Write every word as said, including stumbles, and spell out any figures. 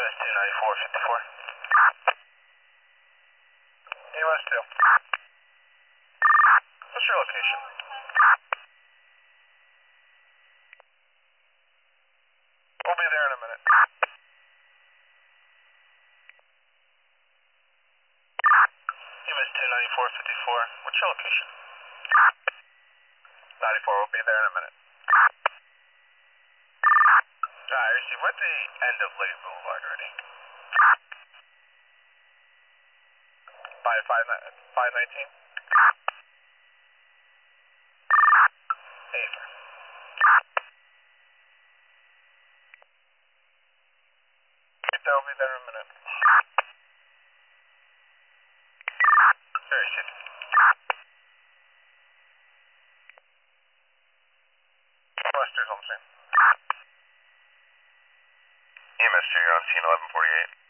S two ninety-four fifty-four. E M S two. What's your location? We'll be there in a minute. E M S two ninety-four fifty-four. What's your location? ninety-four, we'll be there in a minute. Alright, receive. We're at the end of Lake Boulevard already. five five nineteen? Afer. They'll be there in a minute. Very safe. Buster's on scene. E M S two, you're on scene eleven forty-eight.